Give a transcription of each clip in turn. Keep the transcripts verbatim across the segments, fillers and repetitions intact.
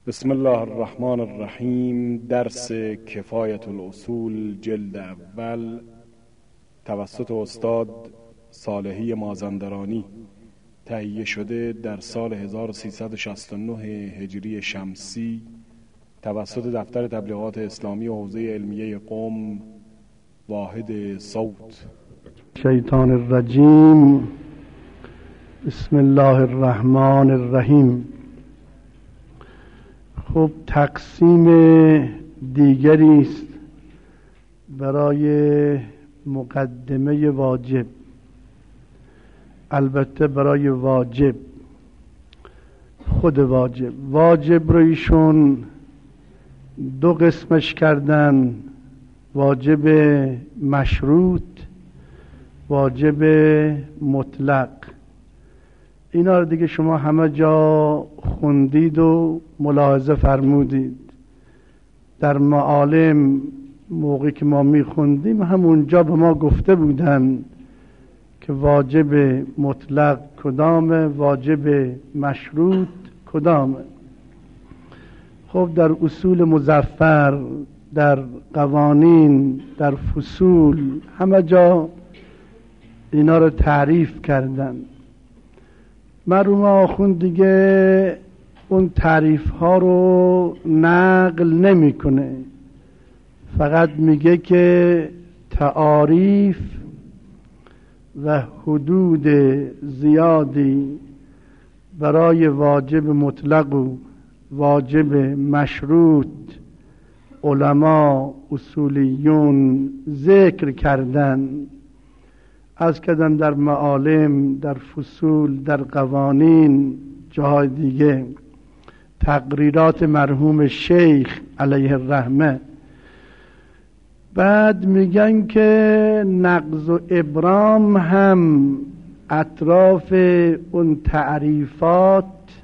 بسم الله الرحمن الرحیم. درس کفایت الاصول جلد اول توسط استاد صالحی مازندرانی تهیه شده در سال هزار و سیصد و شصت و نه هجری شمسی توسط دفتر تبلیغات اسلامی حوزه علمیه قم واحد صوت. شیطان الرجیم. بسم الله الرحمن الرحیم. خب تقسیم دیگری است برای مقدمه واجب، البته برای واجب خود واجب واجب رو ایشون دو قسمش کردن: واجب مشروط، واجب مطلق. اینا رو دیگه شما همه جا خوندید و ملاحظه فرمودید. در معالم موقعی که ما میخوندیم همونجا به ما گفته بودن که واجب مطلق کدامه، واجب مشروط کدامه. خب در اصول مظفر، در قوانین، در فصول، همه جا اینا رو تعریف کردن. مرحوم آخوند دیگه اون تعریف ها رو نقل نمیکنه، فقط میگه که تعاریف و حدود زیادی برای واجب مطلق و واجب مشروط علما اصولیون ذکر کردن. از کردن در معالم، در فصول، در قوانین، جاهای دیگه. تقریرات مرحوم شیخ علیه الرحمه. بعد میگن که نقض و ابرام هم اطراف اون تعریفات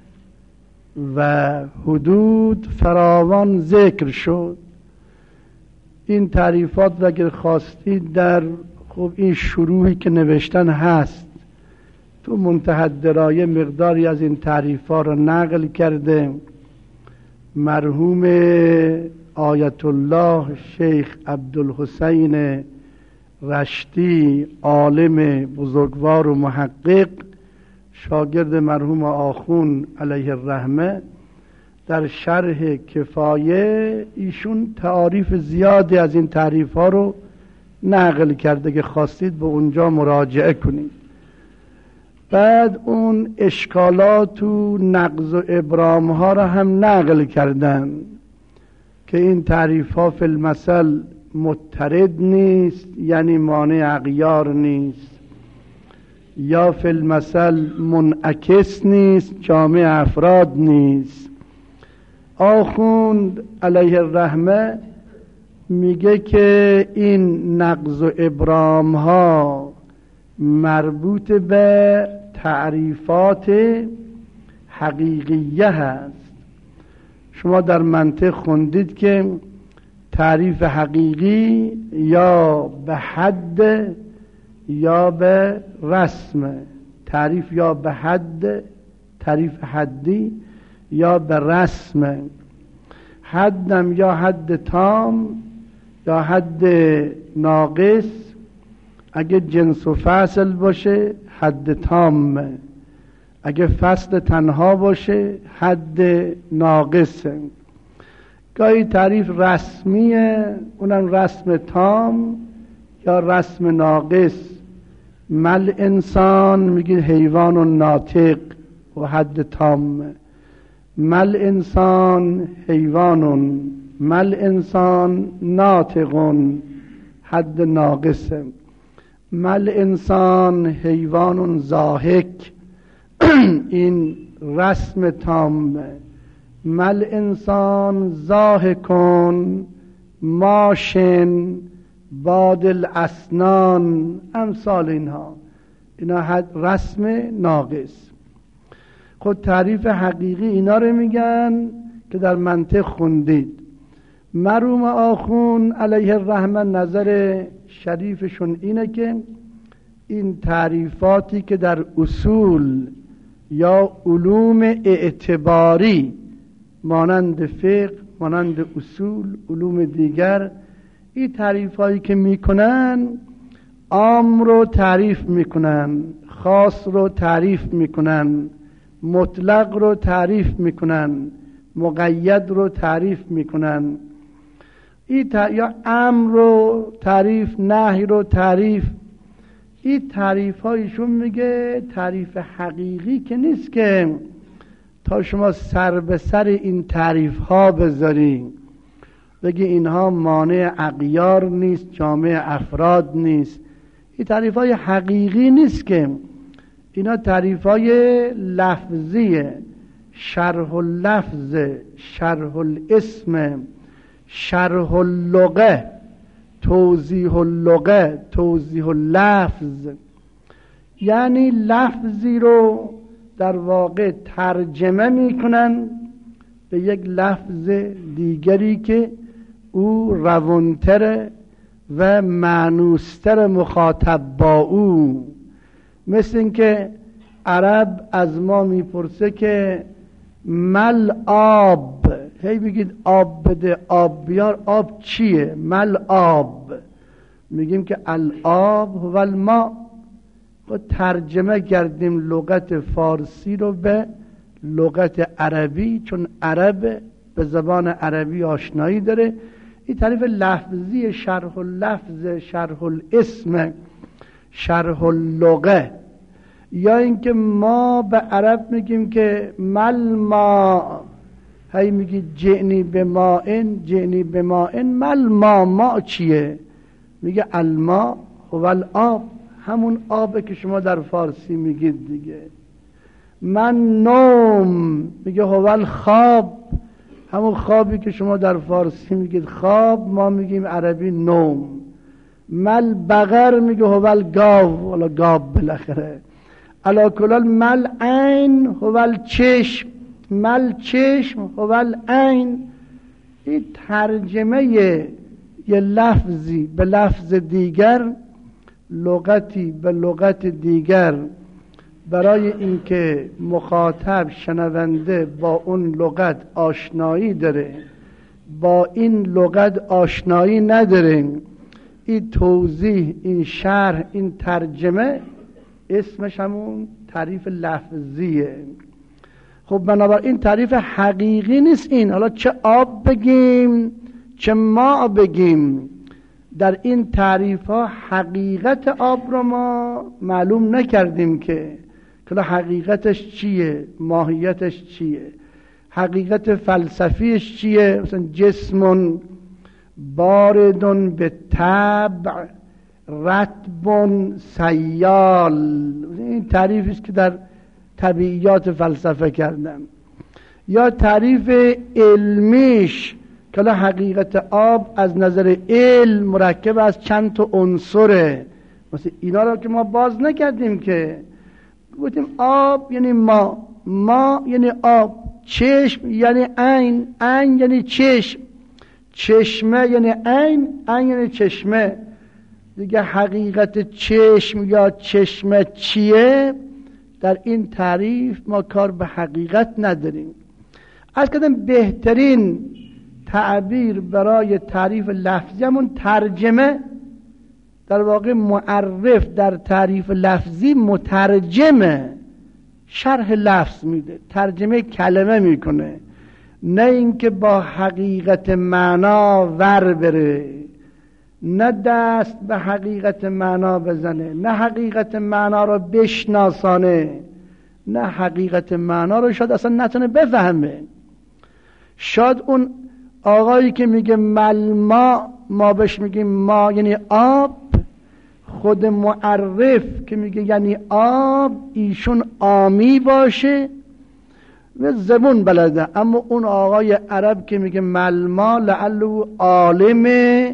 و حدود فراوان ذکر شد. این تعریفات را اگر خواستید در خب این شروحی که نوشتن هست، تو منتهی الدرایه مقداری از این تعریف‌ها را نقل کرده. مرحوم آیت الله شیخ عبدالحسین رشتی، عالم بزرگوار و محقق، شاگرد مرحوم آخون علیه الرحمه، در شرح کفایه ایشون تعاریف زیادی از این تعریف‌ها رو نقل کرده که خواستید به اونجا مراجعه کنید. بعد اون اشکالات و نقض و ابرام ها را هم نقل کردن که این تعریف ها فی المثل مضطرد نیست، یعنی مانع اغیار نیست، یا فی المثل منعکس نیست، جامع افراد نیست. آخوند علیه الرحمه میگه که این نقض و ابرام ها مربوط به تعریفات حقیقیه هست. شما در منطق خوندید که تعریف حقیقی یا به حد یا به رسم. تعریف یا به حد، تعریف حدی، یا به رسم. حدم یا حد تام یا حد ناقص. اگه جنس و فصل باشه حد تام، اگه فصل تنها باشه حد ناقصه. گاهی تعریف رسمیه، اونم رسم تام یا رسم ناقص. مل انسان میگه حیوان و ناطق و حد تام. مل انسان حیوان، مل انسان ناطقون، حد ناقصه. مل انسان حیوان ضاحک، این رسم تام. مل انسان ضاحکون ماشن بادل اسنان، امثال اینها. اینا حد رسم ناقص. خود تعریف حقیقی اینا رو میگن که در منطق خوندید. مرحوم آخون علیه الرحمه نظر شریفشون اینه که این تعریفاتی که در اصول یا علوم اعتباری مانند فقه، مانند اصول، علوم دیگر. این تعریف هایی که میکنن عام رو تعریف میکنن، خاص رو تعریف میکنن، مطلق رو تعریف میکنن، مقید رو تعریف میکنن. این تا... یا امر رو تعریف، نهی رو تعریف. این تعریف هایشون میگه تعریف حقیقی که نیست که تا شما سر به سر این تعریف ها بذاری بگی اینها مانع اغیار نیست، جامع افراد نیست. این تعریف های حقیقی نیست که اینا تعریف های لفظیه، شرح اللفظ، شرح الاسم، شرح اللغه، توضیح اللغه، توضیح اللفظ. یعنی لفظی رو در واقع ترجمه میکنن به یک لفظ دیگری که او روانتر و معنوستر مخاطب با او. مثل اینکه عرب از ما میپرسه که مل آب، هی بگید آب بده، آب بیار. آب چیه؟ مل آب. میگیم که الآب هو الماء. و ترجمه کردیم لغت فارسی رو به لغت عربی، چون عرب به زبان عربی آشنایی داره. این تعریف لفظی، شرح اللفظ، شرح الاسم، شرح اللغه. یا اینکه ما به عرب میگیم که مل ما، هی میگی جعنی به ماءن، جعنی به ماءن. مل ما، ما چیه؟ میگه الماء هو الآب، همون آبه که شما در فارسی میگید دیگه. من نوم، میگه هو الخواب، همون خوابی که شما در فارسی میگید خواب، ما میگیم عربی نوم. مل بقر، میگه هو الگاو، ولا گاب بالاخره. علا کلال مل عین هو الچشم، مل چشم هو العین. این ترجمه یه لفظی به لفظ دیگر، لغتی به لغت دیگر، برای اینکه مخاطب شنونده با اون لغت آشنایی داره، با این لغت آشنایی نداره. این توضیح، این شرح، این ترجمه اسمش همون تعریف لفظیه. خب بنابراین تعریف حقیقی نیست این. حالا چه آب بگیم چه ما بگیم، در این تعریف ها حقیقت آب رو ما معلوم نکردیم که که حقیقتش چیه، ماهیتش چیه، حقیقت فلسفیش چیه. مثلا جسم باردون به طبع رطب سیال، این تعریفی است که در طبیعیات فلسفه کردن. یا تعریف علمیش که حقیقت آب از نظر علم مرکب از چند تا عنصره. مثلا اینا رو که ما باز نکردیم که گفتیم آب یعنی ما، ما یعنی آب، چشم یعنی عین، عین یعنی چشم، چشمه یعنی عین، عین یعنی چشمه دیگه. حقیقت چشم یا چشمه چیه؟ در این تعریف ما کار به حقیقت نداریم. از کدام بهترین تعبیر برای تعریف لفظی همون ترجمه. در واقع معرف در تعریف لفظی مترجمه، شرح لفظ میده، ترجمه کلمه میکنه، نه اینکه با حقیقت معنا ور بره، نه دست به حقیقت معنا بزنه، نه حقیقت معنا رو بشناسانه، نه حقیقت معنا رو شاید اصلا نتونه بفهمه. شاید اون آقایی که میگه ملما، ما بهش میگیم ما یعنی آب، خود معرف که میگه یعنی آب ایشون عامی باشه و زبون بلده، اما اون آقای عرب که میگه ملما لعله عالم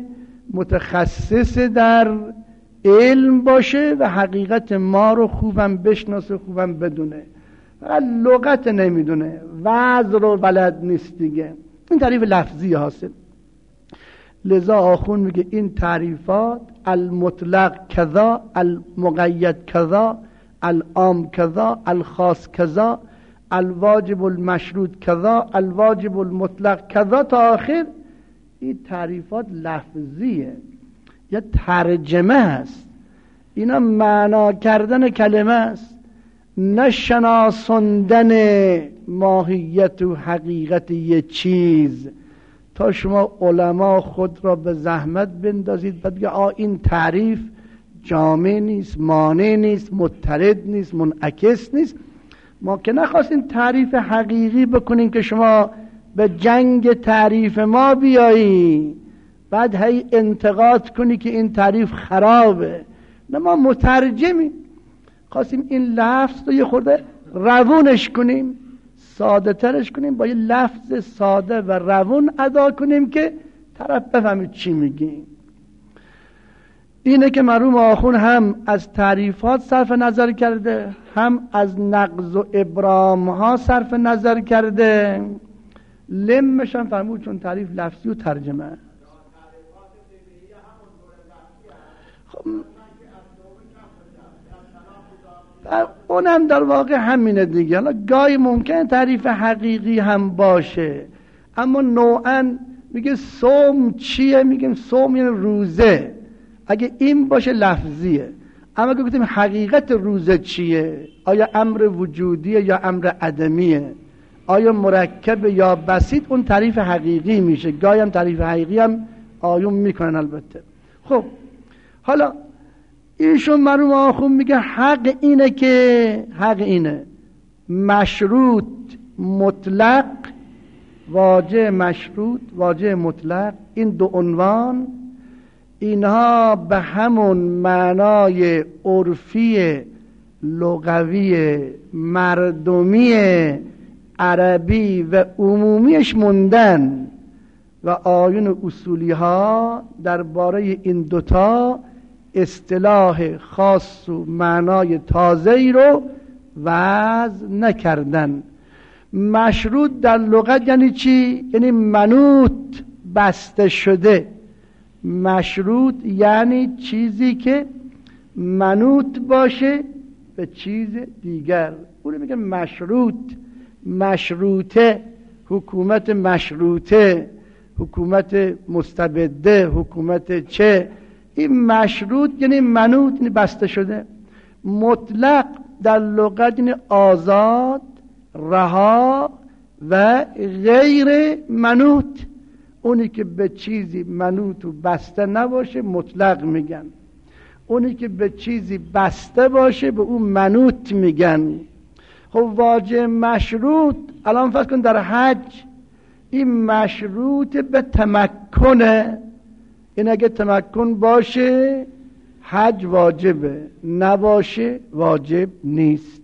متخصص در علم باشه و حقیقت ما رو خوبم بشناسه، خوبم بدونه، فقط لغت نمیدونه، وضع رو بلد نیست دیگه. این تعریف لفظی حاصل. لذا آخون میگه این تعریفات المطلق کذا، المقید کذا، العام کذا، الخاص کذا، الواجب المشروط کذا، الواجب المطلق کذا تا آخر. این تعریفات لفظیه یا ترجمه است، اینا معنا کردن کلمه است، نه شناساندن ماهیت و حقیقت یه چیز. تا شما علما خود را به زحمت بندازید بعد بگید آ این تعریف جامع نیست، مانع نیست، مضطرد نیست، منعکس نیست. ما که نخواستیم تعریف حقیقی بکنیم که شما به جنگ تعریف ما بیایی بعد هی انتقاد کنی که این تعریف خرابه. نه، ما مترجمیم، خواستیم این لفظ رو یه خورده روونش کنیم، ساده ترش کنیم، با یه لفظ ساده و روون ادا کنیم که طرف بفهمید چی میگیم. اینه که مرحوم آخوند هم از تعریفات صرف نظر کرده، هم از نقض و ابرام ها صرف نظر کرده. لمش هم فرمود چون تعریف لفظی و ترجمه. خب اونم در واقع همینه دیگه. حالا گاهی ممکن تعریف حقیقی هم باشه، اما نوعا میگه صوم چیه؟ میگیم صوم یعنی روزه، اگه این باشه لفظیه. اما اگه گفتیم حقیقت روزه چیه، آیا امر وجودیه یا امر عدمیه، آیا مرکب یا بسیط، اون تعریف حقیقی میشه. گاهی هم تعریف حقیقی هم آیون میکنن البته. خب حالا ایشون مرحوم آخوند میگه حق اینه که حق اینه مشروط مطلق، واجه مشروط واجه مطلق، این دو عنوان اینها به همون معنای عرفی لغوی مردمی عربی و عمومیش موندن و آیون اصولی ها درباره این دوتا اصطلاح خاص و معنای تازه‌ای رو وضع نکردن. مشروط در لغت یعنی چی؟ یعنی منوط، بسته شده. مشروط یعنی چیزی که منوط باشه به چیز دیگر، اون میگن مشروط. مشروطه، حکومت مشروطه، حکومت مستبده، حکومت چه، این مشروط یعنی منوط، یعنی بسته شده. مطلق در لغت یعنی آزاد، رها و غیر منوط. اونی که به چیزی منوط و بسته نباشه مطلق میگن، اونی که به چیزی بسته باشه به اون منوط میگن. خب واجه مشروط، الان فرض کن در حج این مشروط به تمکنه، این اگه تمکن باشه حج واجبه، نباشه واجب نیست.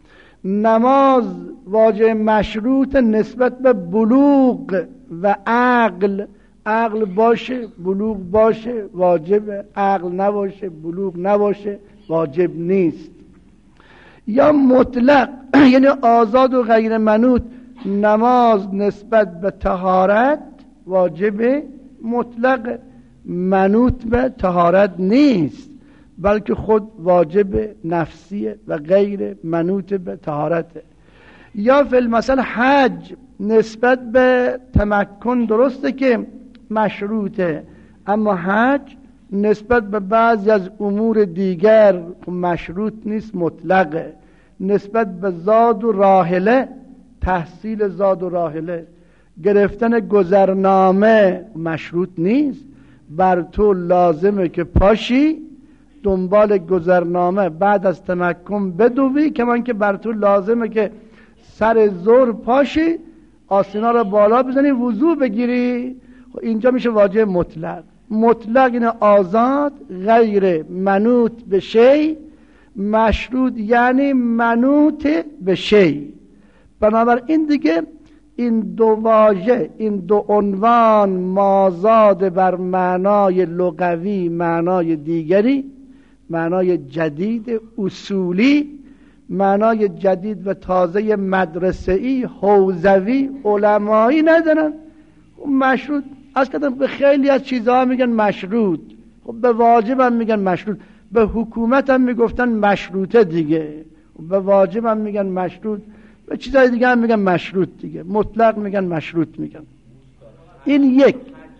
نماز واجب مشروط نسبت به بلوغ و عقل، عقل باشه بلوغ باشه واجبه، عقل نباشه بلوغ نباشه واجب نیست. یا مطلق یعنی آزاد و غیر منوط، نماز نسبت به طهارت واجب مطلق، منوط به طهارت نیست، بلکه خود واجب نفسیه و غیر منوط به طهارته. یا فی المثل حج نسبت به تمکن درسته که مشروطه، اما حج نسبت به بعضی از امور دیگر مشروط نیست، مطلقه. نسبت به زاد و راحله، تحصیل زاد و راحله، گرفتن گذرنامه مشروط نیست، بر تو لازمه که پاشی دنبال گذرنامه بعد از تمکن بدوی، کمان که بر تو لازمه که سر ظهر پاشی آسینا را بالا بزنی وضو بگیری. اینجا میشه واجب مطلق. مطلق این آزاد غیر منوط به شی، مشروط یعنی منوط به شی. بنابراین دیگه این دو واژه، این دو عنوان مازاد بر معنای لغوی، معنای دیگری، معنای جدید اصولی، معنای جدید و تازه مدرسه‌ای حوزوی علمایی ندارن. مشروط از کدام به خیلی از چیزها میگن مشروط، خب به واجب هم میگن مشروط، به حکومت هم میگفتن مشروطه دیگه، به واجب هم میگن مشروط، و چیزای دیگه هم میگن مشروط دیگه، مطلق میگن مشروط میگن. این یک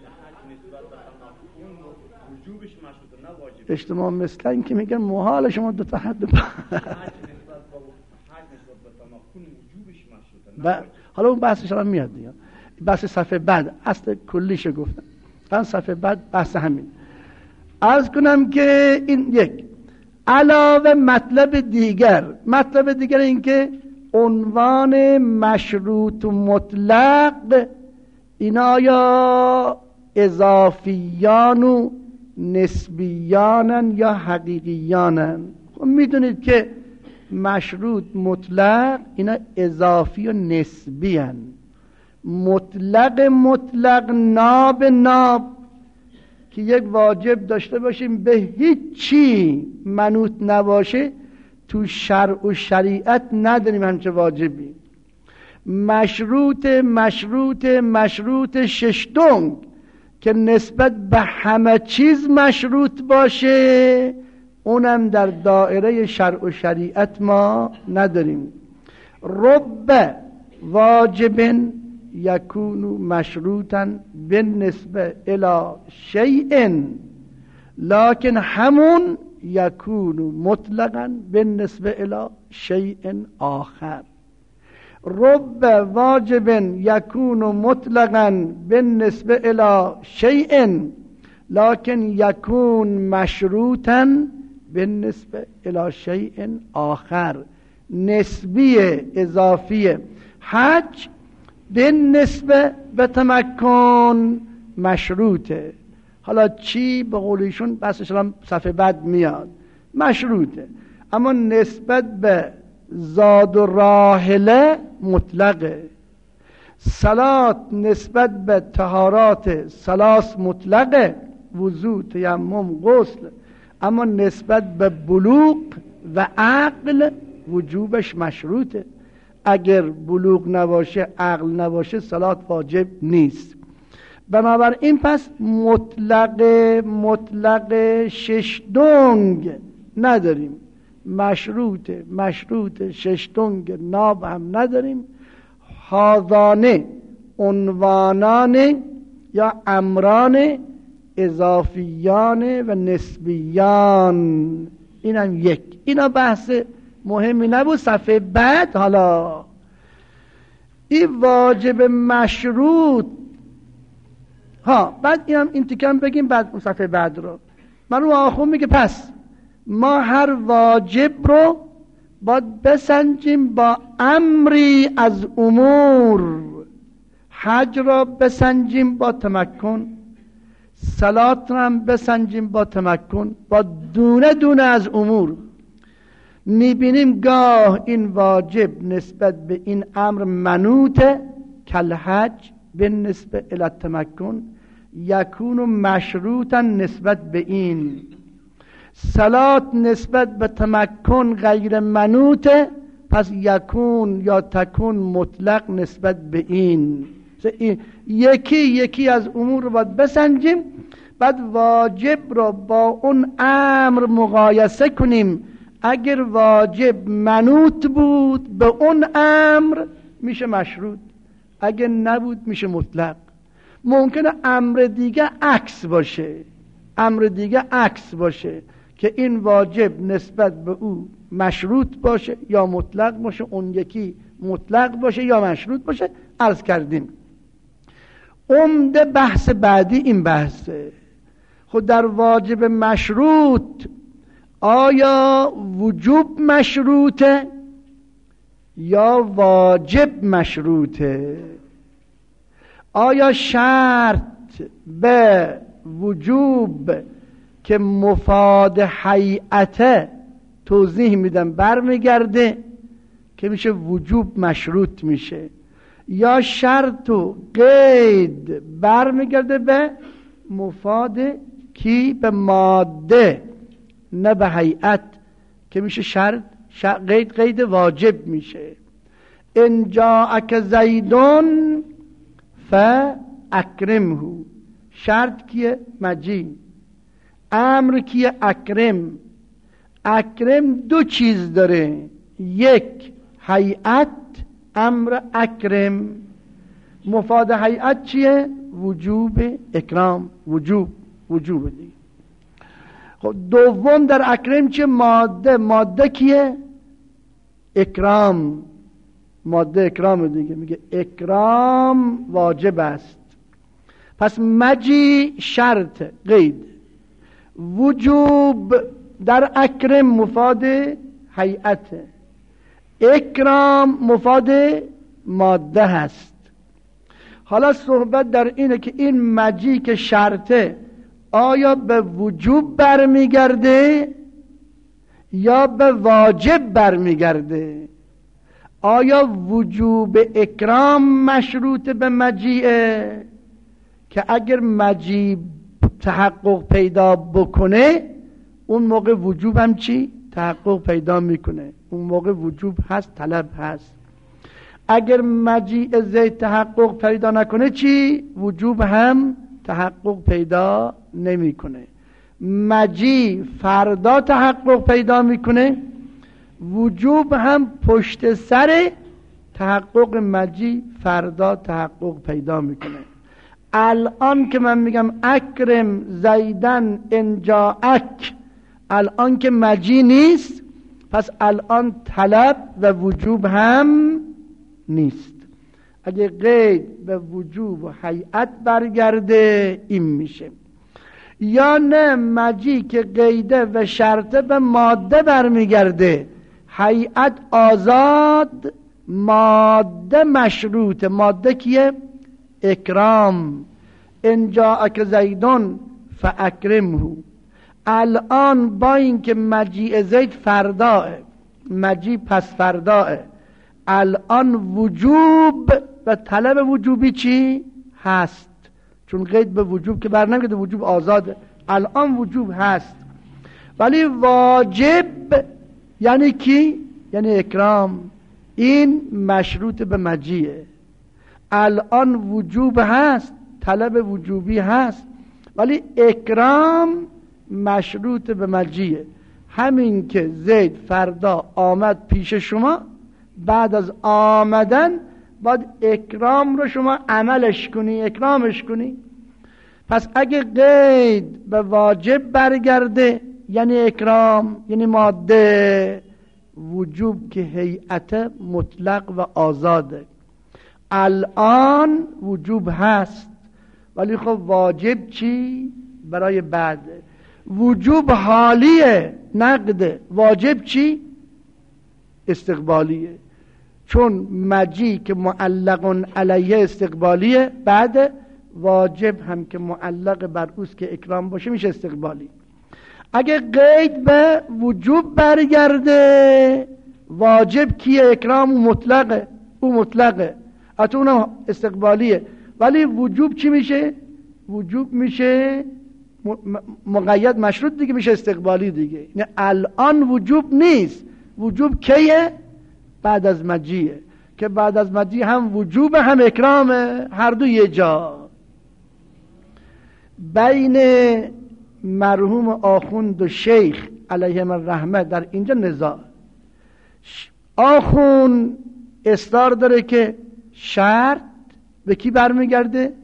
اجتماع مثل این که میگن محال شما دو تا حد ب... حالا اون بحثش هم میاد دیگه، بحث صفحه بعد اصل کلیش گفتم، من صفحه بعد بحث همین. عرض کنم که این یک علاوه مطلب دیگر، مطلب دیگر این که عنوان مشروط و مطلق اینا یا اضافیان و نسبیانن یا حقیقیانن. خب میدونید که مشروط مطلق اینا اضافی و نسبی هن. مطلق مطلق ناب ناب که یک واجب داشته باشیم به هیچ چی منوط نباشه، تو شرع و شریعت نداریم همچه واجبی. مشروط مشروط مشروط ششتونگ که نسبت به همه چیز مشروط باشه، اونم در دائره شرع و شریعت ما نداریم. رب واجب یکون مشروطا بالنسبه الی شیء لکن همون یکون مطلقا بالنسبه الی شیء آخر. رب واجب یکون مطلقا بالنسبه الی شیء لکن یکون مشروطا بالنسبه الی شیء آخر. نسبی اضافی. حج بالنسبه به تمکن مشروطه. حالا چی به قولیشون بحثش هم صفحه بعد میاد، مشروطه، اما نسبت به زاد و راحله مطلقه. صلات نسبت به طهارات سلاس مطلقه، وضو، تیمم، غسل، اما نسبت به بلوغ و عقل وجوبش مشروطه. اگر بلوغ نباشه، عقل نباشه، صلات واجب نیست. بنابراین پس مطلق مطلق ششدونگ نداریم، مشروط مشروط ششدونگ ناب هم نداریم. هاذانه عنوانان یا امران اضافیان و نسبیان، این هم یک. اینا بحث مهمی نبود. صفحه بعد حالا این واجب مشروط ها، بعد این هم این تکم بگیم بعد اون صفحه بعد رو. من رو آخون میگه پس ما هر واجب رو باید بسنجیم با امری از امور. حج را بسنجیم با تمکن، صلات را هم بسنجیم با تمکن، با دونه دونه از امور. میبینیم گاه این واجب نسبت به این امر منوطه، کل حج بالنسبه الی التمکن یکون مشروطا نسبت به این. صلات نسبت به تمکن غیر منوطه، پس یکون یا تکون مطلق نسبت به این. یکی یکی از امور رو باید بسنجیم، بعد واجب رو با اون امر مقایسه کنیم. اگر واجب منوط بود به اون امر میشه مشروط، اگر نبود میشه مطلق. ممکنه امر دیگه عکس باشه، امر دیگه عکس باشه که این واجب نسبت به او مشروط باشه یا مطلق باشه، اون یکی مطلق باشه یا مشروط باشه. عرض کردیم عمده بحث بعدی این بحثه. خود در واجب مشروط آیا وجوب مشروطه یا واجب مشروطه؟ آیا شرط به وجوب که مفاد هیئته توضیح میدم برمیگرده که میشه وجوب مشروط میشه، یا شرط و قید برمیگرده به مفاد کی؟ به ماده نه به هیئت که میشه شرط. شرط قید قید واجب میشه. ان جاءک زیدون فاکرمه، شرط کیه؟ مجی. امر کیه؟ اکرم. اکرم دو چیز داره، یک هیئت، امر اکرم مفاد هیئت چیه؟ وجوب اکرام، وجوب وجوب دیگه. خب دوم در اکرم چه؟ ماده. ماده کیه؟ اکرام، ماده اکرام دیگه. میگه اکرام واجب است. پس مجی شرط قید، وجوب در اکرم مفاد هیئت، اکرام مفاد ماده هست. حالا صحبت در اینه که این مجی که شرطه آیا به وجوب برمیگرده یا به واجب برمیگرده؟ آیا وجوب اکرام مشروط به مجیه که اگر مجی تحقق پیدا بکنه اون موقع وجوب هم چی؟ تحقق پیدا میکنه، اون موقع وجوب هست، طلب هست. اگر مجیء زید تحقق پیدا نکنه چی؟ وجوب هم تحقق پیدا نمیکنه. مجیء فردا تحقق پیدا میکنه، وجوب هم پشت سر تحقق مجیء فردا تحقق پیدا میکنه. الان که من میگم اکرم زیدن انجا اک، الان که مجیء نیست، پس الان طلب و وجوب هم نیست. اگه قید به وجوب و هیئت برگرده این میشه. یا نه مجی که قیده و شرطه به ماده برمیگرده، هیئت آزاد، ماده مشروط. ماده کیه؟ اکرام. ان جاءک زیدون فاکرمه. الان با اینکه مجیء زید فرداه، مجیء پس فرداه، الان وجوب و طلب وجوبی چی هست؟ چون قید به وجوب که بر نمیگرده، وجوب آزاده، الان وجوب هست. ولی واجب یعنی کی؟ یعنی اکرام. این مشروط به مجیه. الان وجوب هست، طلب وجوبی هست، ولی اکرام مشروط به مجیه. همین که زید فردا آمد پیش شما، بعد از آمدن باید اکرام رو شما عملش کنی، اکرامش کنی. پس اگه قید به واجب برگرده یعنی اکرام، یعنی ماده. وجوب که هیئت مطلق و آزاده، الان وجوب هست، ولی خب واجب چی؟ برای بعد. وجوب حالیه، نقده. واجب چی؟ استقبالیه. چون مجی که معلق علیه استقبالیه، بعد واجب هم که معلق بر اوست که اکرام باشه میشه استقبالی. اگه قید به وجوب برگرده، واجب کیه؟ اکرام و مطلقه، او مطلقه، حتی اونم استقبالیه. ولی وجوب چی میشه؟ وجوب میشه مقید مشروط دیگه، میشه استقبالی دیگه. یعنی الان وجوب نیست. وجوب کیه؟ بعد از مجیه، که بعد از مجی هم وجوب هم اکرامه، هر دو یه جا. بین مرحوم آخوند و شیخ علیهم الرحمه در اینجا نزاع. آخوند اصرار داره که شرط به کی برمیگرده؟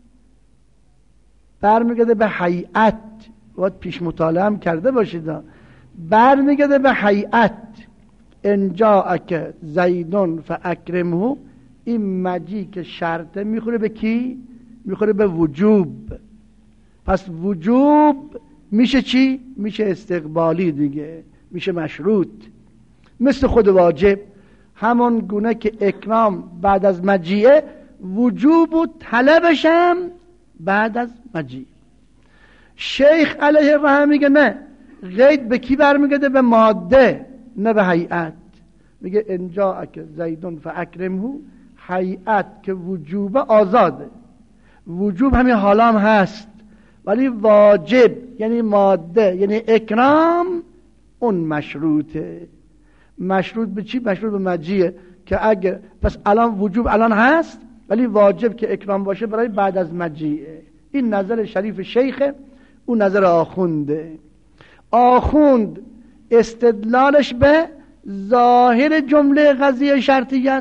برمیگرده به هیئت. باید پیش مطالعه هم کرده باشید. برمیگرده به هیئت. ان جاءک زیدون فاکرمه. این مجی که شرطه میخوره به کی؟ میخوره به وجوب. پس وجوب میشه چی؟ میشه استقبالی دیگه، میشه مشروط، مثل خود واجب. همون گونه که اکرام بعد از مجیه، وجوب و طلبش هم بعد از مجیه. شیخ علیه الرحمه میگه نه، قید به کی برمیگرده؟ به ماده، نه به هیئت. میگه ان جاءک زیدون فاکرمه. هیئت که وجوب آزاده، وجوب همین حالا هم هست، ولی واجب یعنی ماده یعنی اکرام، اون مشروطه. مشروط به چی؟ مشروط به مجیه. که اگر پس الان وجوب الان هست، ولی واجب که اکرام باشه برای بعد از مجیه. این نظر شریف شیخه، اون نظر آخونده. آخوند استدلالش به ظاهر جمله قضیه شرطی است،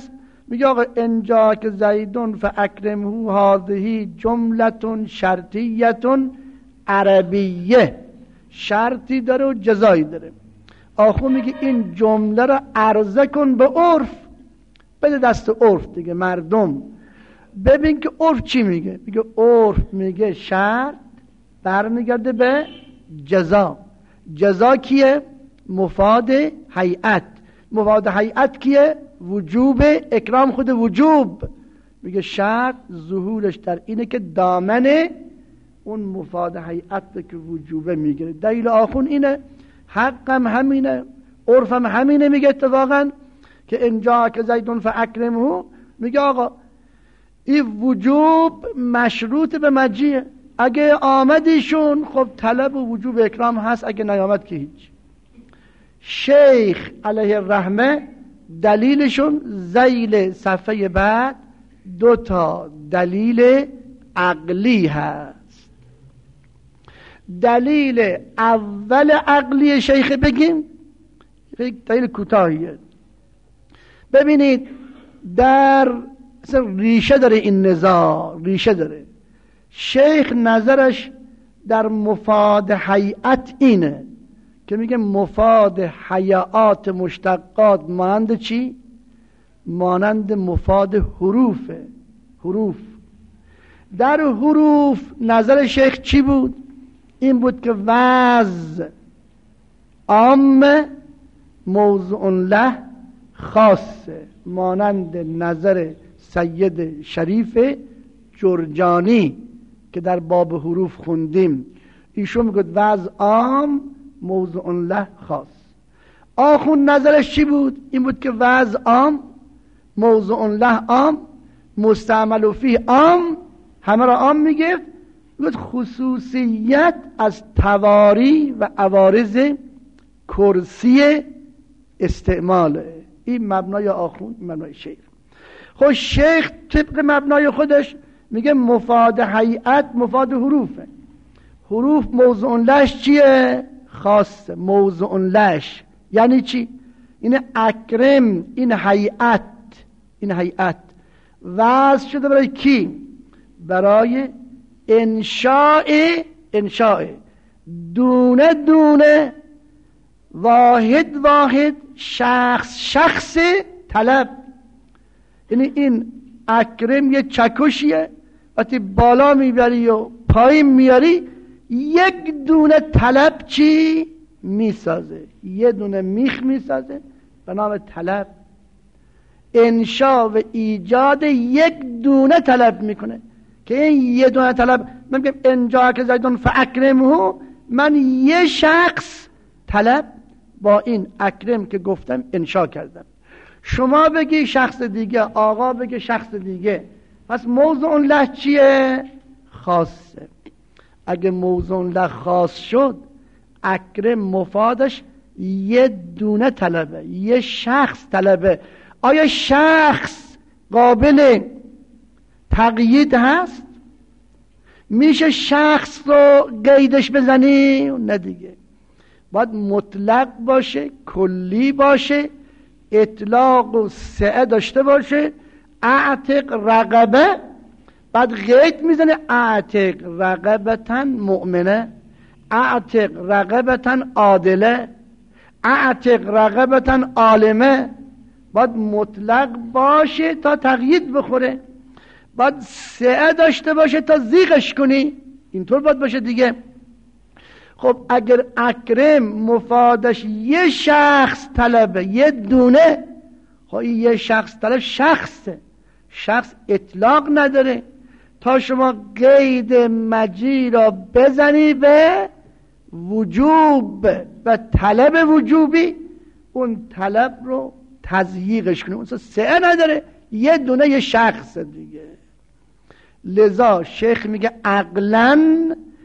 میگه آقا انجا که زیدون فاکرمهو هذه جملتون شرطیتون عربیه، شرطی داره و جزایی داره. آخو میگه این جمله رو عرضه کن به عرف، بده دست عرف دیگه، مردم ببین که عرف چی میگه. میگه عرف میگه شرط برمیگرده به جزا. جزا کیه؟ مفاد هیئت. مفاد هیئت کیه؟ وجوب. اکرام خود وجوب. میگه شرط ظهورش در اینه که دامن اون مفاد هیئت که وجوبه میگیره. دلیل آخون اینه، حقم همینه، عرفم همینه. میگه اتفاقا که انجا که زیدون فاکرمهو، میگه آقا این وجوب مشروط به مجیه. اگه آمدیشون خب طلب و وجوب اکرام هست، اگه نیامد که هیچ. شیخ علیه الرحمه دلیلشون ذیل صفحه بعد دو تا دلیل عقلی هست. دلیل اول عقلی شیخ بگیم، دلیل کوتاهیه. ببینید در ریشه داره این نزاع، ریشه داره. شیخ نظرش در مفاد هیئت اینه که میگه مفاد حیات مشتقات مانند چی؟ مانند مفاد حروفه. حروف در حروف نظر شیخ چی بود؟ این بود که وضع عام موضوع له خاصه، مانند نظر سید شریف جرجانی که در باب حروف خوندیم. ایشون میگه وضع عام موضوع له خاص. آخون نظرش چی بود؟ این بود که وضع عام موضوع له عام مستعمل فیه عام، همه را عام میگه. میگه خصوصیت از تواری و عوارض کرسی استعماله. این مبنای آخون، مبنای شیخ. خب شیخ طبق مبنای خودش میگه مفاد هیئت مفاد حروفه. حروف موضوع لش چیه؟ خاصه. موضوع لش یعنی چی؟ این اکرم، این هیئت، این هیئت وضع شده برای کی؟ برای انشاء، انشاء دونه دونه، واحد واحد، شخص شخص طلب. یعنی این اکرم یه چکشیه، وقتی بالا میبری و پایین میاری یک دونه طلب چی میسازه، یه دونه میخ میسازه به نام طلب. انشا و ایجاد یک دونه طلب میکنه که این یه دونه طلب، من میگم انجا که زیدون فاکرمهو، من یه شخص طلب با این اکرم که گفتم انشا کردم. شما بگی شخص دیگه، آقا بگی شخص دیگه، پس موضوع له چیه؟ خاصه. اگه موضوع له خاص شد، اکرم مفادش یه دونه طلبه، یه شخص طلبه. آیا شخص قابل تقیید هست؟ میشه شخص رو قیدش بزنی؟ نه دیگه، باید مطلق باشه، کلی باشه، اطلاق و سعه داشته باشه. اعتق رقبه، بعد قید میزنه اعتق رقبتن مؤمنه، اعتق رقبتن عادله، اعتق رقبتن عالمه. باید مطلق باشه تا تقیید بخوره، باید سعه داشته باشه تا زیغش کنی. اینطور باید باشه دیگه. خب اگر اکرم مفادش یه شخص طلبه، یه دونه، خب یه شخص طلب شخصه، شخص اطلاق نداره. تا شما قید مجی را بزنی به وجوب و طلب وجوبی، اون طلب رو تضییقش کنی، اون سعه نداره، یه دونه یه شخص دیگه. لذا شیخ میگه عقلاً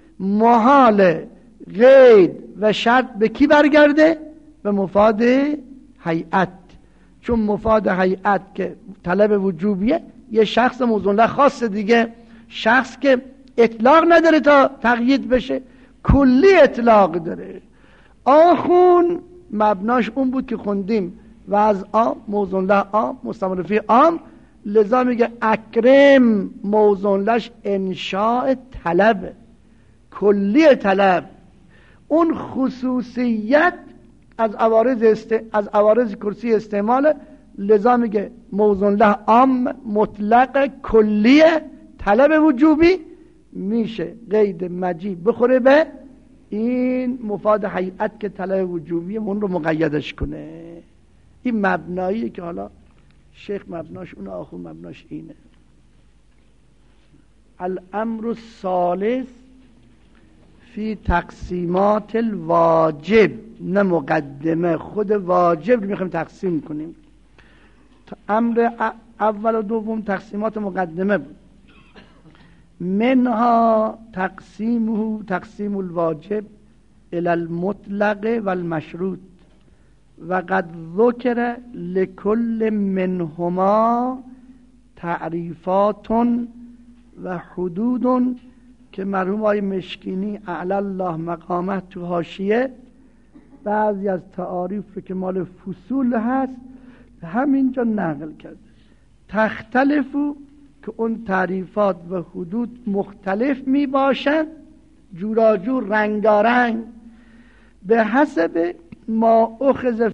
محاله قید و شرط به کی برگرده؟ به مفاد هیئت. چون مفاد هیئت که طلب وجوبیه، یه شخص موضوع له خاص دیگه، شخص که اطلاق نداره تا تقیید بشه، کلی اطلاق داره. آخون مبناش اون بود که خوندیم، و از عام موضوع له عام مستعمل فی عام، لذا میگه اکرم موضوع لش انشاء طلب، کلی طلب. اون خصوصیت از عوارض است... از عوارض کرسی استعمال، لذا میگه موضوع له عام مطلق کلی طلب وجوبی میشه قید مجیب بخوره به این مفاد هیئت که طلب وجوبی اون رو مقیدش کنه. این مبناییه که حالا شیخ مبناش اون، آخر مبناش اینه. الامر الثالث فی تقسیمات الواجب، نه مقدمه، خود واجب رو میخوایم تقسیم کنیم. امر اول و دوم تقسیمات مقدمه بود. منها تقسیمه تقسیم الواجب الی المطلق و المشروط و قد ذکر لکل منهما تعریفات و حدود، که مرحوم آقای مشکینی اعلی الله مقامه تو حاشیه بعضی از تعاریف رو که مال فصول هست همینجا نقل کرد. تختلفو که اون تعریفات و حدود مختلف می باشند، جوراجور رنگارنگ، به حسب ما اخذ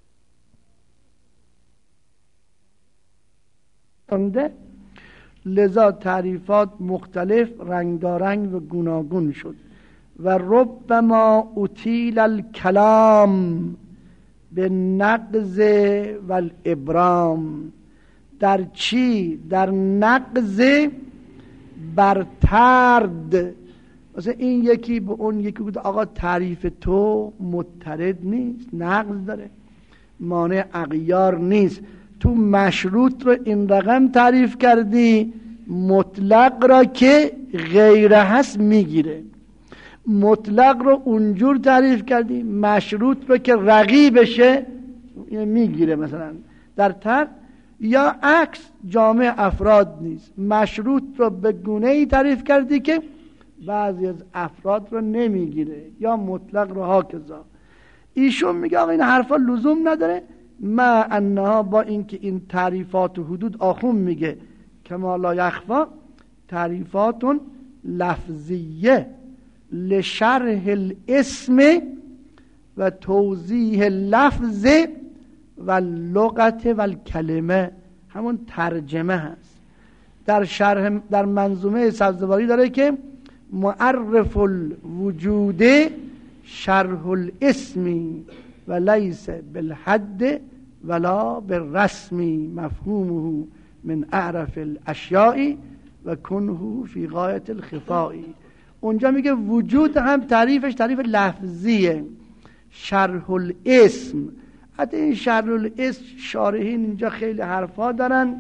فنده، لذا تعریفات مختلف رنگارنگ و گوناگون شد. و ربما اطیل الکلام به نقض و الابرام، در چی؟ در نقض بر طرد. مثلا این یکی به اون یکی بود آقا تعریف تو مضطرد نیست، نقض داره، مانع اغیار نیست. تو مشروط رو این رقم تعریف کردی، مطلق را که غیره هست میگیره. مطلق رو اونجور تعریف کردی، مشروط رو که رقیبشه میگیره. مثلا در طرد یا عکس جامع افراد نیست، مشروط رو به گونه ای تعریف کردی که بعضی از افراد رو نمیگیره، یا مطلق رو هاکذا. ایشون میگه آقا این حرفا لزوم نداره، ما انها با اینکه این تعریفات و حدود آخون میگه کما لا یخفا تعریفات لفظیه لشرح الاسم و توضیح لفظ و لغت و الکلمه، همون ترجمه هست. در شرح در منظومه سبزواری داره که معرف الوجود شرح الاسمی و لیس بالحد ولا بالرسمی مفهومه من اعرف الاشیاء و کنه فی غایت الخفاء. اونجا میگه وجود هم تعریفش تعریف لفظیه، شرح الاسم. حتی این شرح الاسم شارحین اینجا خیلی حرفا دارن،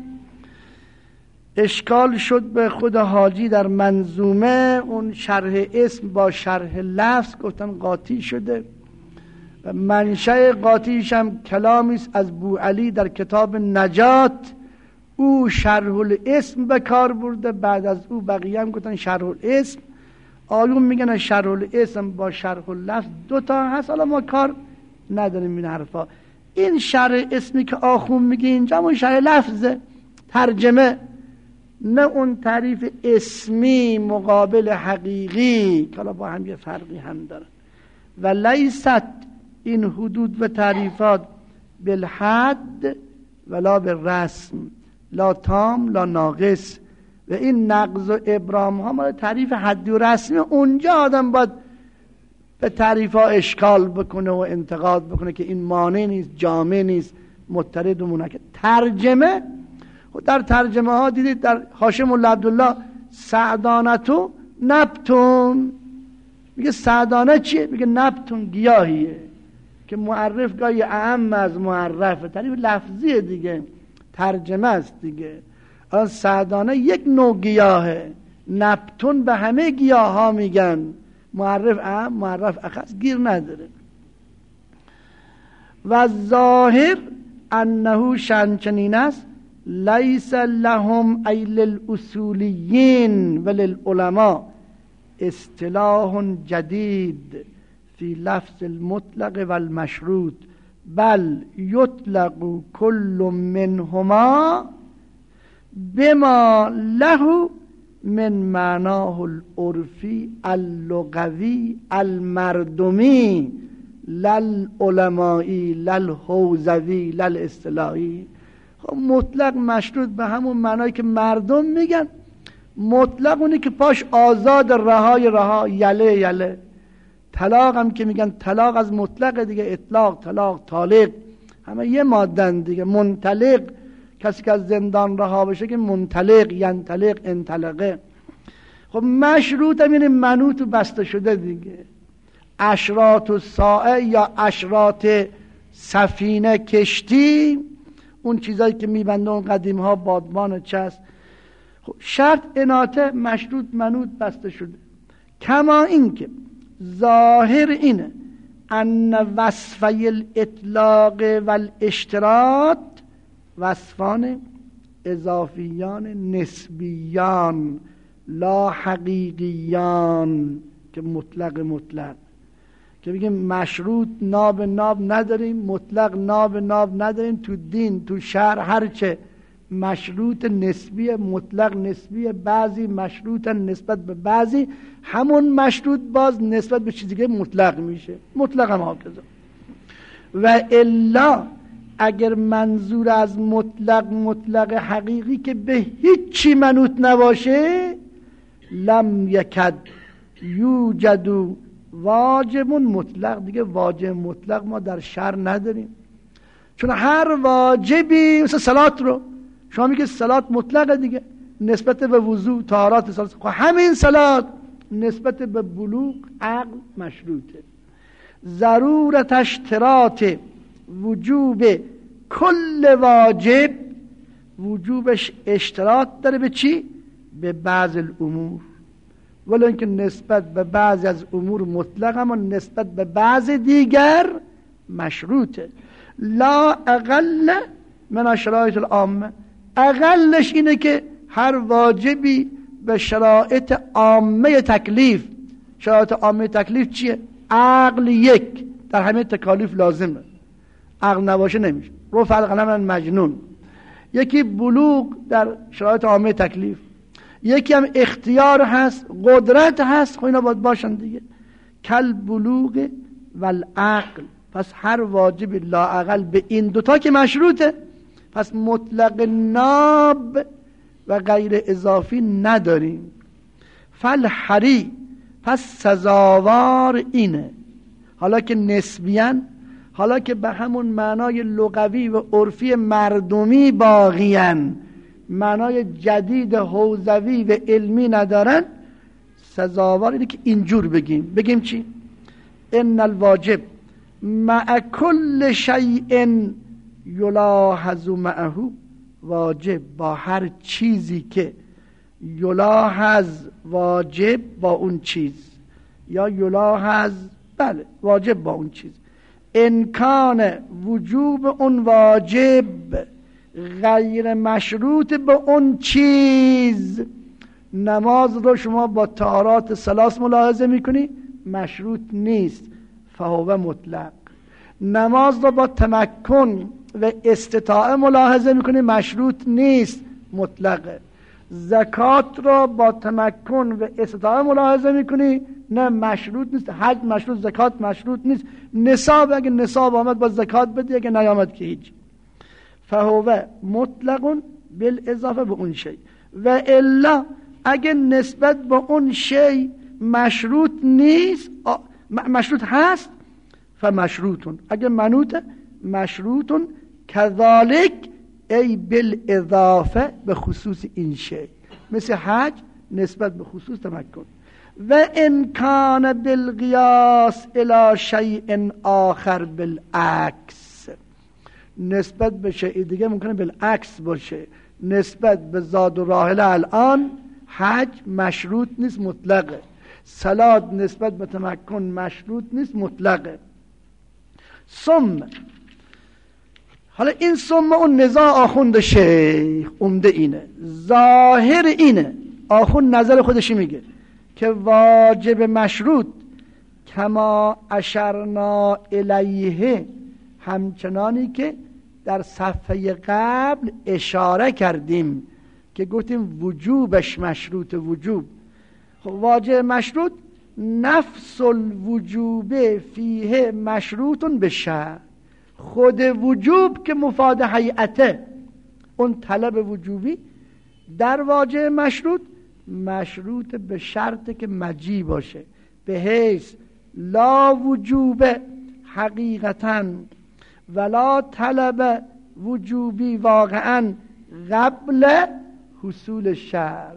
اشکال شد به خود حاجی در منظومه. اون شرح اسم با شرح لفظ گفتن قاطی شده. منشأ قاطیش هم کلامی است از بوعلی در کتاب نجات، او شرح الاسم به کار برده، بعد از او بقیه هم گفتن شرح الاسم. آیون میگن شرح الاسم با شرح اللفظ دو تا هست، حالا ما کار نداریم این حرفا. این شرح اسمی که آخون میگه اینجا اون شرح لفظه، ترجمه، نه اون تعریف اسمی مقابل حقیقی که حالا با هم یه فرقی هم دارن. و لیست این حدود و تعریفات بالحد ولا بالرسم، لا تام لا ناقص. و این نقض و ابرام ها مال تعریف حدی و رسمی، اونجا آدم باید به تعریف ها اشکال بکنه و انتقاد بکنه که این مانع نیست، جامع نیست، مضطرد و منکر. ترجمه، در ترجمه ها دیدید در هاشم الله عبدالله سعدانتو نبتون، میگه سعدانه چیه؟ میگه نبتون گیاهیه که معرف گاهی اعم از معرفه، تعریف لفظیه دیگه، ترجمه است دیگه. الان سعدانه یک نوع گیاهه، نبتون به همه گیاه ها میگن، معرف اعم معرف اخص گیر نداره. و ظاهر انه شنچنین است لیس لهم ای للاصولیین و للعلماء اصطلاح جدید فی لفظ المطلق و المشروط بل یطلق کل منهما بما له من معناه العرفی اللغوی المردمی للعلمائی للحوزوی للاصطلاحی. خب مطلق مشروط به همون معنایی که مردم میگن. مطلق اونی که پاش آزاد رهای رها یله یله. طلاق هم که میگن طلاق از مطلق دیگه، اطلاق، طلاق، طالق همه یه مادن دیگه. منطلق کسی که از زندان رها بشه که منطلق، ینطلق، انطلقه. خب مشروط هم یعنی منوط و بسته شده دیگه. اشراط و ساعه یا اشراط سفینه، کشتی، اون چیزایی که میبنده اون قدیم ها، بادبان چسب. خب شرط اناته مشروط منوط بسته شده. کما این که ظاهر اینه ان وصفی الاطلاق و الاشتراط وصفان اضافیان نسبیان لا حقیقیان، که مطلق مطلق که بگیم مشروط ناب ناب نداریم، مطلق ناب ناب نداریم. تو دین تو شرع هرچه مشروط نسبی، مطلق نسبی، بعضی مشروط نسبت به بعضی، همون مشروط باز نسبت به چیزی که مطلق میشه، مطلق هم هاکذا. و الا اگر منظور از مطلق مطلق حقیقی که به هیچی منوط نباشه، لم یکد یوجد واجب مطلق، دیگه واجب مطلق ما در شرع نداریم. چون هر واجبی مثل صلات رو شما میگه صلات مطلقه دیگه، نسبت به وضو، طهارت صلات. خب همین صلات نسبت به بلوغ عقل مشروطه. ضرورت اشتراط وجوب کل واجب، وجوبش اشتراط داره به چی؟ به بعض الامور، ولی اینکه نسبت به بعضی از امور مطلق، اما نسبت به بعض دیگر مشروطه. لا اقل من الشرایط العامه، اقلش اینه که هر واجبی به شرایط عامه تکلیف. شرایط عامه تکلیف چیه؟ عقل یک در همه تکالیف لازمه، عقل نباشه نمیشه. رفع القلم عن مجنون. یکی بلوغ در شرایط عامه تکلیف، یکی هم اختیار هست، قدرت هست. خب اینا باید باشن دیگه. کل بلوغ و العقل. پس هر واجب لا اقل به این دوتا که مشروطه، پس مطلق ناب و غیر اضافی نداریم. فالحری، پس سزاوار اینه، حالا که نسبیاً، حالا که به همون معنای لغوی و عرفی مردمی باقیاً، معنای جدید حوزوی و علمی ندارن، سزاوار اینه که اینجور بگیم. بگیم چی؟ ان الواجب مع کل شیء یلاحظ معه، واجب با هر چیزی که یلاحظ، واجب با اون چیز، یا یلاحظ بله واجب با اون چیز. امکان وجوب اون واجب غیر مشروط به اون چیز. نماز رو شما با طهارات ثلاث ملاحظه میکنی، مشروط نیست، فهو مطلق. نماز رو با تمکن و استطاعه ملاحظه میکنی، مشروط نیست، مطلقه. زکات رو با تمکن و استطاعه ملاحظه میکنی، نه مشروط نیست. حج مشروط، زکات مشروط نیست. نصاب، اگه نصاب آمد با زکات بدی، اگه نیامد که هیچ. فهو مطلق بالاضافه به اون شی. و الا اگه نسبت به اون شی مشروط نیست، مشروط هست، فمشروطون، اگه منوطه مشروطون. کذالک ای بالاضافه به خصوص این شی، مثل حج نسبت به خصوص تمکن. و امکان بالقیاس الی شیء آخر بالعکس، نسبت به شیء دیگه ممکنه بالعکس باشه. نسبت به زاد و راحله الان حج مشروط نیست، مطلقه. صلات نسبت به تمکن مشروط نیست، مطلقه. ثم، حالا این ثم اون نزاع آخوند شیخ عمده اینه، ظاهر اینه، آخوند نظر خودشی میگه که واجب مشروط کما اشرنا الیه، همچنانی که در صفحه قبل اشاره کردیم که گفتیم وجوبش مشروط وجوب. خب واجب مشروط نفس الوجوب فیه مشروط به شرط، خود وجوب که مفاد هیئته، اون طلب وجوبی در واجب مشروط مشروط به شرط که مجی باشه، به حیث لا وجوب حقیقتاً ولا طلب وجوبی واقعاً قبل حصول شرط.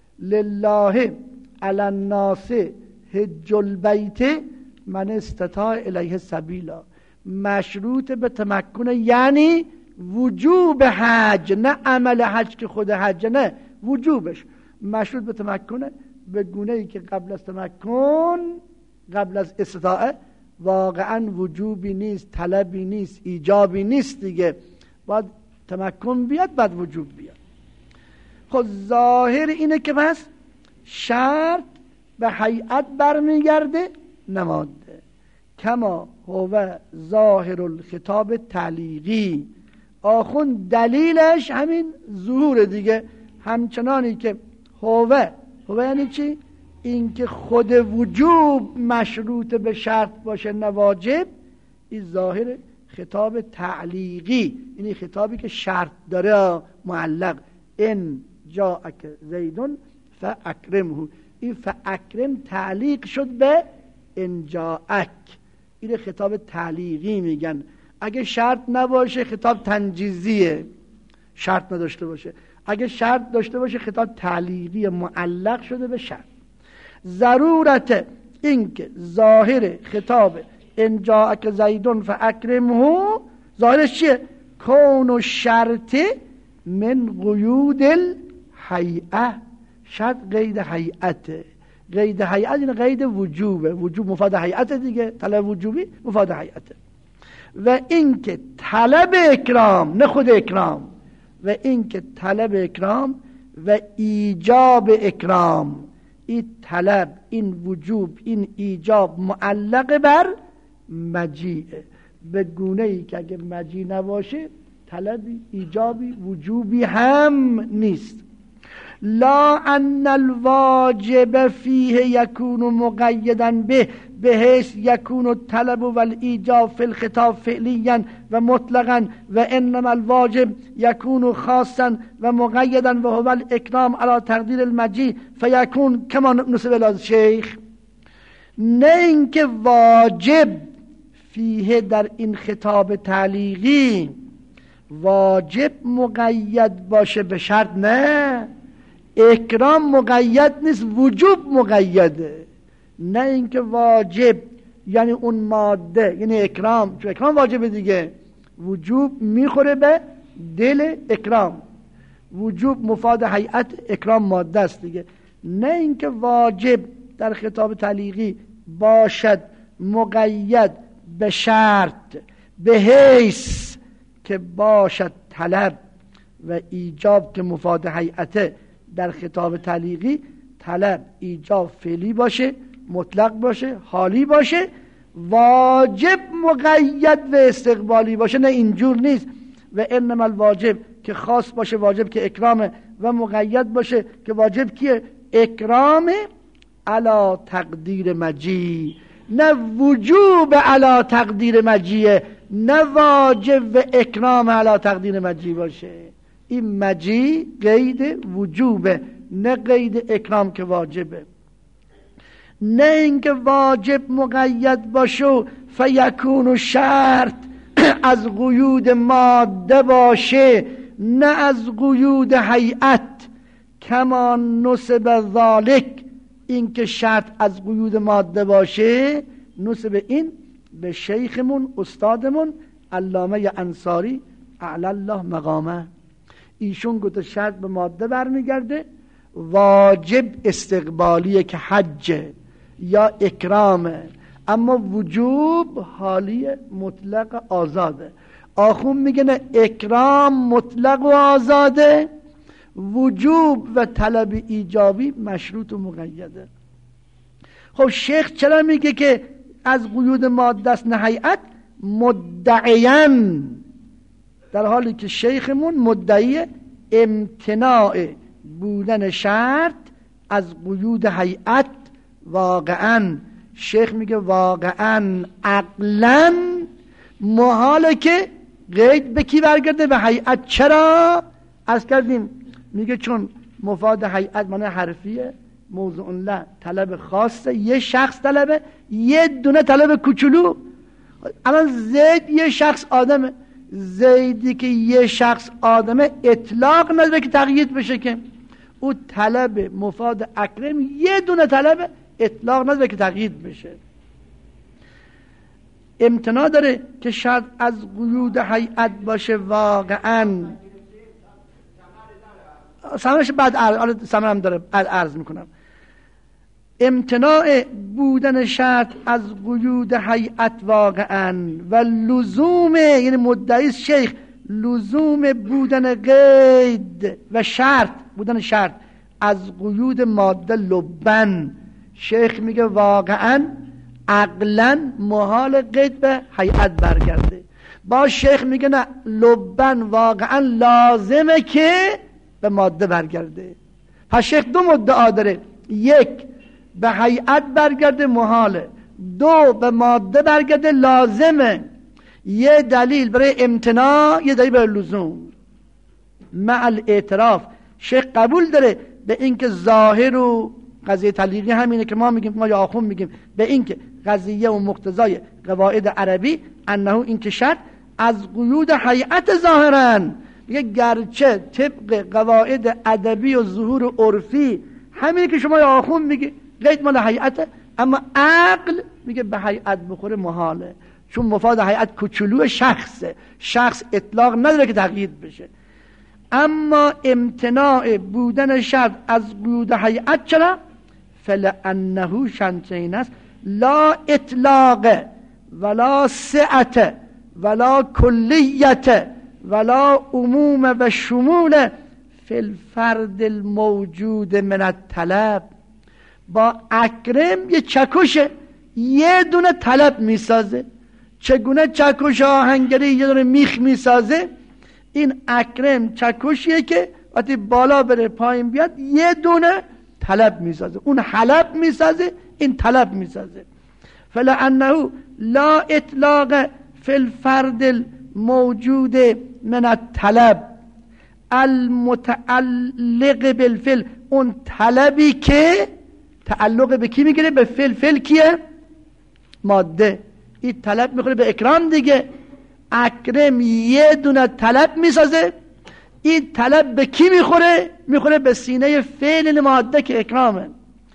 لله علی الناس حج البیت من استطاع الیه سبیلا، مشروط به تمکن یعنی وجوب حج، نه عمل حج که خود حج، نه وجوبش مشروط به تمکنه، به گونه ای که قبل از تمکن، قبل از استطاعه واقعا وجوبی نیست، طلبی نیست، ایجابی نیست دیگه، باید تمکن بیاد بعد وجوب بیاد. خب ظاهر اینه که بس شرط به هیئت برمیگرده نماده، کما هو ظاهر الخطاب تعلیقی. آخون دلیلش همین ظهور دیگه، همچنانی که هو هو یعنی چی؟ این که خود وجوب مشروط به شرط باشه نواجب، این ظاهر خطاب تعلیقی، یعنی خطابی که شرط داره معلق. ان جاءک زیدون فاکرمه، این فاکرم تعلیق شد به ان جاءک، این خطاب تعلیقی میگن. اگه شرط نباشه خطاب تنجیزیه، شرط نداشته باشه. اگه شرط داشته باشه خطاب تعلیقی معلق شده به شرط. ضرورت این که ظاهر خطاب ان جاءک زیدون فاکرمه ظاهرش چیه؟ کون و شرط من قیود الهیئه، شرط قید هیئته. قید هیئت این قید وجوبه، وجوب مفاد هیئت دیگه، طلب وجوبی مفاد هیئته. و این که طلب اکرام، نه خود اکرام، و این که طلب اکرام و ایجاب اکرام، این طلب، این وجوب، این ایجاب معلق بر مجیعه، به گونه ای که اگه مجیع نباشه طلبی، ایجابی، وجوبی هم نیست. لا ان الواجب فیه یکون مقیدا به بحیث یکون الطلب والایجاب فی الخطاب فعلیا و مطلقا، و انما الواجب یکون خاصا و مقیدا و هو الاکرام علی تقدیر المجیع فیکون کما نسب الی الشیخ. نه اینکه واجب فیه در این خطاب تعلیقی واجب مقید باشه به شرط، نه، اکرام مقید نیست، وجوب مقیده. نه اینکه واجب یعنی اون ماده، یعنی اکرام، چون اکرام واجبه دیگه، وجوب میخوره به دل اکرام، وجوب مفاد هیئت، اکرام ماده است دیگه. نه اینکه واجب در خطاب تعلیقی باشد مقید به شرط به حیث که باشد طلب و ایجاب که مفاد هیئته. در خطاب تعلیقی طلب، ایجاب فعلی باشه، مطلق باشه، حالی باشه، واجب مقید و استقبالی باشه، نه اینجور نیست. و انما الواجب که خاص باشه، واجب که اکرامه، و مقید باشه که واجب کیه؟ اکرامه علی تقدیر مجی، نه وجوب علی تقدیر مجیه، نه واجب و اکرام علی تقدیر مجی باشه. این مجی قید وجوبه، نه قید اکرام که واجبه. نه اینکه واجب مقید باشه فیکون شرط از قیود ماده باشه، نه از قیود هیئت. کما نسب ذالک، این که شرط از قیود ماده باشه نسب این به شیخمون، استادمون علامه انصاری اعلی الله مقامه. ایشون گفت شرط به ماده برمیگرده، واجب استقبالیه که حج یا اکرامه، اما وجوب حالی مطلق آزاده. آخون میگه نه، اکرام مطلق و آزاده، وجوب و طلب ایجابی مشروط و مقیده. خب شیخ چرا میگه که از قیود ماده است نه هیئت؟ مدعیان، در حالی که شیخمون مدعی امتناع بودن شرط از قیود هیئت واقعا. شیخ میگه واقعا عقلا محاله که قید به کی برگرده؟ به هیئت. چرا؟ عرض کردیم میگه چون مفاد هیئت معنی حرفیه، موضوع له طلب خاصه، یه شخص طلبه، یه دونه طلب کوچولو. الان زید یه شخص آدمه، زیدی که یه شخص آدمه اطلاق نداره که تقیید بشه، که او طلب مفاد اکرم یه دونه طلب، اطلاق نداره که تقیید بشه. امتناع داره که شاید از قیود هیئت باشه واقعا. سمرش بعد عرض سمرم داره بعد عرض میکنم. امتناع بودن شرط از قیود هیئت واقعا و لزوم، یعنی مدعی شیخ لزوم بودن قید و شرط، بودن شرط از قیود ماده لبن. شیخ میگه واقعا عقلا محال قید به هیئت برگرده. با شیخ میگه نه، لبن واقعا لازمه که به ماده برگرده. پس شیخ دو مدعا داره، یک به هیئت برگرده محاله، دو به ماده برگرده لازمه. یه دلیل برای امتناع، یه دلیل برای لزوم. مع الاعتراف شیخ قبول داره به اینکه ظاهر و قضیه تعلیقی همینه که ما میگیم، ما یا آخون میگیم، به اینکه قضیه و مقتضای قواعد عربی انه این که شرط از قیود هیئت ظاهرن. میگه گرچه طبق قواعد ادبی و ظهور عرفی همینه که شما یا آخون میگی قید مال هیئت، اما عقل میگه به هیئت بخوره محاله، چون مفاد هیئت کوچولو شخصه، شخص اطلاق نداره که تقیید بشه. اما امتناع بودن شرط از قیود هیئت چرا؟ فلانه شنچین است، لا اطلاق ولا سعت ولا کلیت ولا عموم و شمول فی الفرد الموجود من الطلب. با اکرم یه چکشه، یه دونه طلب میسازه. چگونه چکش آهنگری یه دونه میخ میسازه؟ این اکرم چکشیه که وقتی بالا بره پایین بیاد یه دونه طلب میسازه. اون حلب میسازه، این طلب میسازه. فلانه لا اطلاق فی الفرد الموجود من الطلب المتعلق بالفعل. اون طلبی که تعلق به کی میگیره؟ به فعل. فعل کیه؟ ماده. این طلب میخوره به اکرام دیگه. اکرم یه دونه طلب میسازه، این طلب به کی میخوره؟ میخوره به سینه فعل ماده که اکرامه.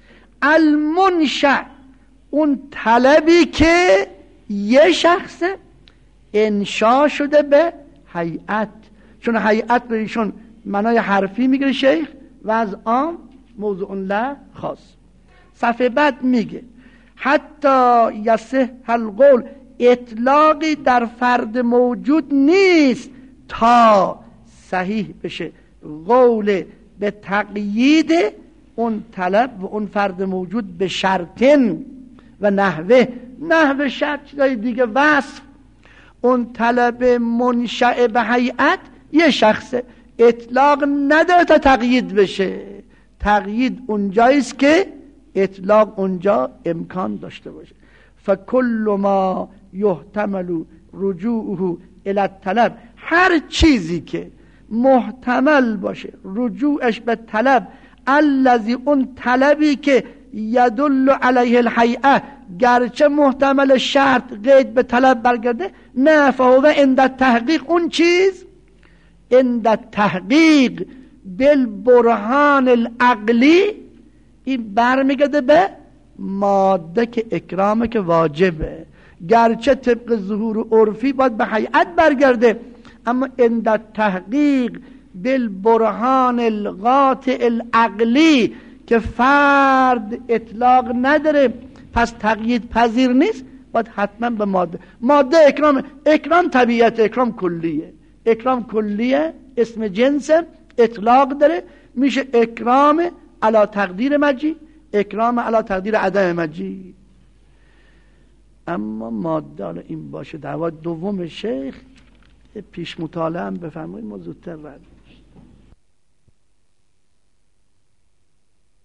المنشأ، اون طلبی که یه شخصه انشا شده به هیئت، چون هیئت به ایشون معنای حرفی میگیره شیخ و از عام موضوع له خاص. صفحه بعد میگه حتی یصح القول، اطلاقی در فرد موجود نیست تا صحیح بشه قول به تقیید اون طلب و اون فرد موجود به شرطن و نحوه. نحوه شرط چیزای دیگه، وصف. اون طلب منشأ به هیئت یه شخصه، اطلاق نداره تا تقیید بشه. تقیید اونجاییست که اطلاق اونجا امکان داشته باشه. فکل ما یحتمل رجوعه الی الطلب، هر چیزی که محتمل باشه رجوعش به طلب، الذی، اون طلبی که یدل علیه الهیئه، گرچه محتمل شرط قید به طلب برگرده، نه فهو عند التحقیق، اون چیز عند التحقیق بالبرهان العقلی، این برمیگرده به ماده که اکرامه که واجبه. گرچه طبق ظهور عرفی باید به هیئت برگرده، اما عند التحقیق بالبرهان القاطع العقلی که فرد اطلاق نداره پس تقیید پذیر نیست، باید حتما به ماده. ماده اکرام. اکرام طبیعت اکرام کلیه. اکرام کلیه، اسم جنس، اطلاق داره، میشه اکرام علی تقدیر مجی، اکرام علی تقدیر عدم مجی. اما ماده حالا این باشه. دعوا دوم شیخ پیش مطالعه هم بفرمایید، ما زودتر رد